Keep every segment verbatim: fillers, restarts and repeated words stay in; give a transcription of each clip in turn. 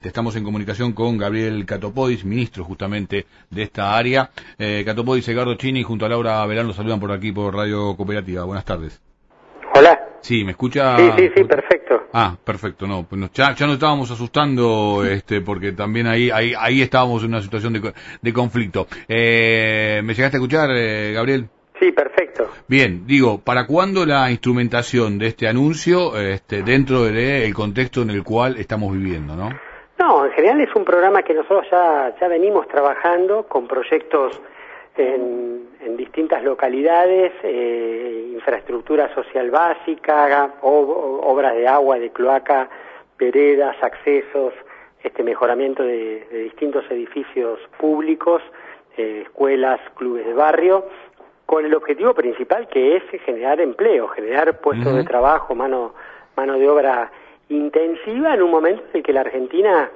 Este, estamos en comunicación con Gabriel Catopodis, ministro justamente de esta área. Eh, Catopodis, Edgardo Chini junto a Laura Belán los saludan por aquí por Radio Cooperativa. Buenas tardes. Hola. Sí, ¿me escucha? Sí, sí, sí, perfecto. Ah, perfecto, no, pues ya, ya nos estábamos asustando, este, porque también ahí, ahí, ahí estábamos en una situación de, de conflicto. Eh, ¿Me llegaste a escuchar, eh, Gabriel? Sí, perfecto. Bien, digo, ¿para cuándo la instrumentación de este anuncio, este, dentro del contexto en el cual estamos viviendo, no? No, en general es un programa que nosotros ya, ya venimos trabajando con proyectos en, en distintas localidades, eh, infraestructura social básica, ob, obras de agua, de cloaca, veredas, accesos, este mejoramiento de, de distintos edificios públicos, eh, escuelas, clubes de barrio, con el objetivo principal que es generar empleo, generar puestos uh-huh. de trabajo, mano, mano de obra intensiva en un momento en el que la Argentina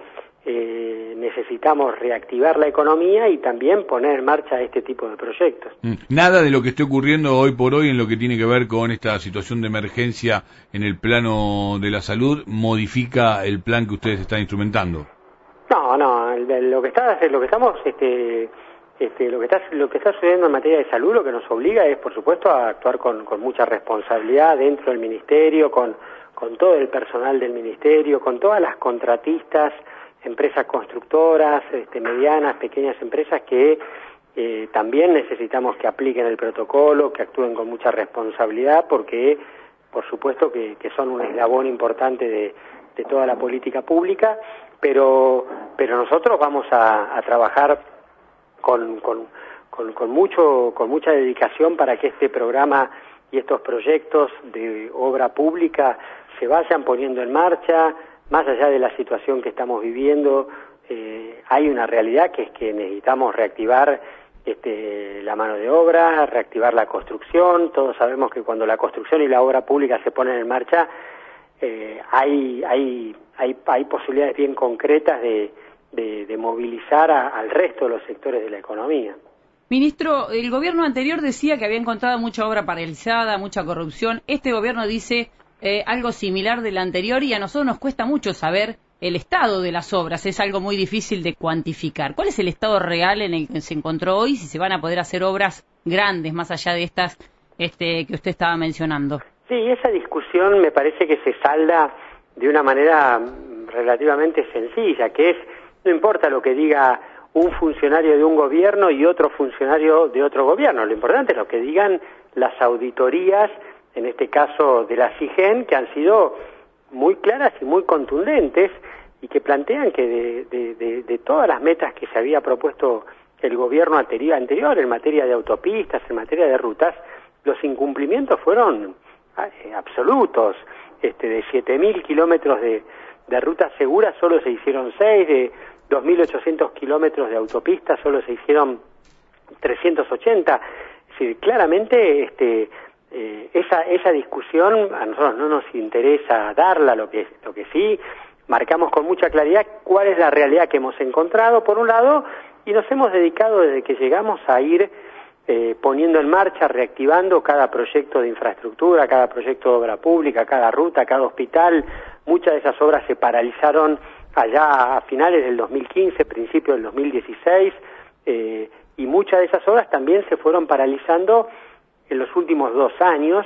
eh, necesitamos reactivar la economía y también poner en marcha este tipo de proyectos. Nada de lo que esté ocurriendo hoy por hoy en lo que tiene que ver con esta situación de emergencia en el plano de la salud modifica el plan que ustedes están instrumentando. No, no, lo que está, lo que estamos, este, este, lo que está, lo que está sucediendo en materia de salud, lo que nos obliga es, por supuesto, a actuar con, con mucha responsabilidad dentro del ministerio, con con todo el personal del ministerio, con todas las contratistas, empresas constructoras, este, medianas, pequeñas empresas que eh, también necesitamos que apliquen el protocolo, que actúen con mucha responsabilidad, porque por supuesto que, que son un eslabón importante de, de toda la política pública, pero pero nosotros vamos a, a trabajar con, con, con, con mucho con mucha dedicación para que este programa y estos proyectos de obra pública se vayan poniendo en marcha. Más allá de la situación que estamos viviendo, eh, hay una realidad que es que necesitamos reactivar este, la mano de obra, reactivar la construcción. Todos sabemos que cuando la construcción y la obra pública se ponen en marcha, eh, hay, hay, hay, hay posibilidades bien concretas de, de, de movilizar a, al resto de los sectores de la economía. Ministro, el gobierno anterior decía que había encontrado mucha obra paralizada, mucha corrupción. Este gobierno dice eh, algo similar del anterior y a nosotros nos cuesta mucho saber el estado de las obras. Es algo muy difícil de cuantificar. ¿Cuál es el estado real en el que se encontró hoy? Si se van a poder hacer obras grandes más allá de estas este, que usted estaba mencionando. Sí, esa discusión me parece que se salda de una manera relativamente sencilla, que es, no importa lo que diga un funcionario de un gobierno y otro funcionario de otro gobierno. Lo importante es lo que digan las auditorías, en este caso de la SIGEN, que han sido muy claras y muy contundentes y que plantean que de, de, de, de todas las metas que se había propuesto el gobierno anterior, anterior en materia de autopistas, en materia de rutas, los incumplimientos fueron eh, absolutos. Este, de siete mil kilómetros de, de rutas seguras solo se hicieron seis, de dos mil ochocientos kilómetros de autopistas solo se hicieron trescientos ochenta. Es decir, claramente este, eh, esa, esa discusión a nosotros no nos interesa darla, lo que, lo que sí marcamos con mucha claridad cuál es la realidad que hemos encontrado, por un lado, y nos hemos dedicado desde que llegamos a ir eh, poniendo en marcha, reactivando cada proyecto de infraestructura, cada proyecto de obra pública, cada ruta, cada hospital. Muchas de esas obras se paralizaron allá a finales del dos mil quince, principios del dos mil dieciséis, eh, y muchas de esas obras también se fueron paralizando en los últimos dos años,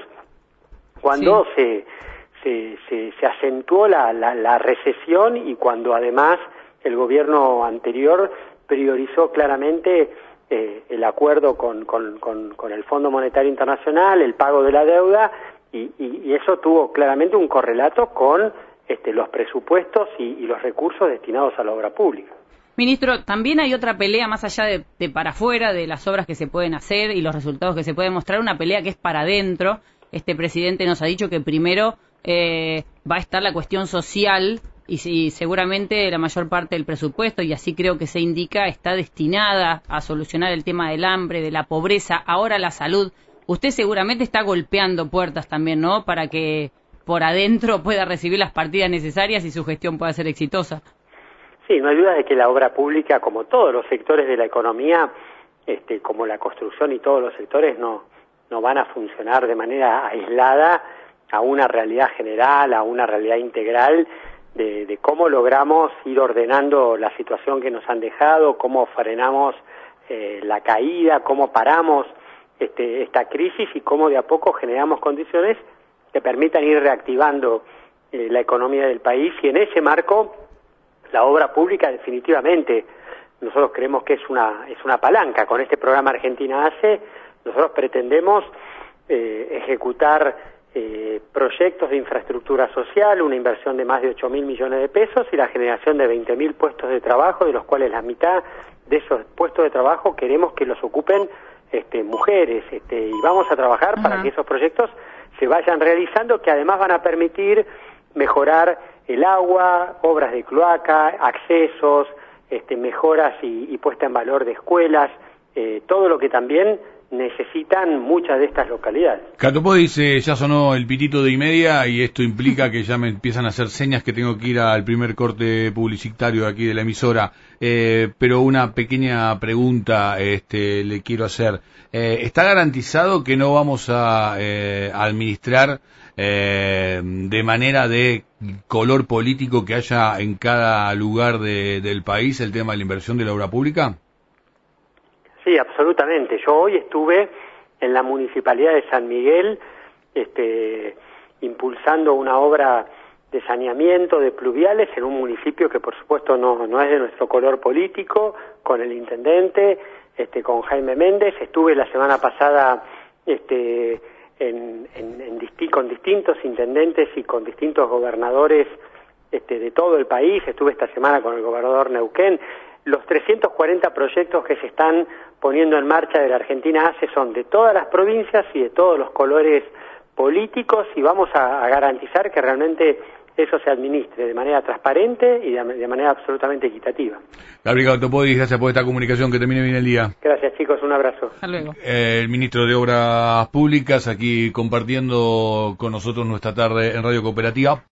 cuando sí. se, se, se, se acentuó la, la, la recesión y cuando además el gobierno anterior priorizó claramente eh, el acuerdo con, con, con, con el Fondo Monetario Internacional, el pago de la deuda, y, y, y eso tuvo claramente un correlato con Este, los presupuestos y, y los recursos destinados a la obra pública. Ministro, también hay otra pelea más allá de, de para afuera, de las obras que se pueden hacer y los resultados que se pueden mostrar, una pelea que es para adentro. Este presidente nos ha dicho que primero eh, va a estar la cuestión social y, y seguramente la mayor parte del presupuesto, y así creo que se indica, está destinada a solucionar el tema del hambre, de la pobreza, ahora la salud. Usted seguramente está golpeando puertas también, ¿no?, para que por adentro pueda recibir las partidas necesarias y su gestión pueda ser exitosa. Sí, no hay duda de que la obra pública, como todos los sectores de la economía, este, como la construcción y todos los sectores, no, no van a funcionar de manera aislada a una realidad general, a una realidad integral de, de cómo logramos ir ordenando la situación que nos han dejado, cómo frenamos eh, la caída, cómo paramos este, esta crisis y cómo de a poco generamos condiciones que permitan ir reactivando eh, la economía del país. Y en ese marco, la obra pública definitivamente, nosotros creemos que es una, es una palanca. Con este programa Argentina Hace, nosotros pretendemos eh, ejecutar eh, proyectos de infraestructura social, una inversión de más de ocho mil millones de pesos y la generación de veinte mil puestos de trabajo, de los cuales la mitad de esos puestos de trabajo queremos que los ocupen este, mujeres, este, y vamos a trabajar uh-huh. para que esos proyectos se vayan realizando, que además van a permitir mejorar el agua, obras de cloaca, accesos, este, mejoras y, y puesta en valor de escuelas, eh, todo lo que también necesitan muchas de estas localidades. Catopo dice, ya sonó el pitito de y media y esto implica que ya me empiezan a hacer señas que tengo que ir al primer corte publicitario de aquí de la emisora, eh, pero una pequeña pregunta este, le quiero hacer. Eh, ¿Está garantizado que no vamos a eh, administrar eh, de manera de color político que haya en cada lugar de, del país el tema de la inversión de la obra pública? Sí, absolutamente. Yo hoy estuve en la Municipalidad de San Miguel este, impulsando una obra de saneamiento de pluviales en un municipio que por supuesto no, no es de nuestro color político, con el intendente, este, con Jaime Méndez. Estuve la semana pasada este, en, en, en disti- con distintos intendentes y con distintos gobernadores este, de todo el país. Estuve esta semana con el gobernador Neuquén. Los trescientos cuarenta proyectos que se están poniendo en marcha de la Argentina Hace son de todas las provincias y de todos los colores políticos, y vamos a, a garantizar que realmente eso se administre de manera transparente y de, de manera absolutamente equitativa. Gabriel Catopodis, gracias por esta comunicación, que termine bien el día. Gracias, chicos, un abrazo. Hasta luego. Eh, el ministro de Obras Públicas aquí compartiendo con nosotros nuestra tarde en Radio Cooperativa.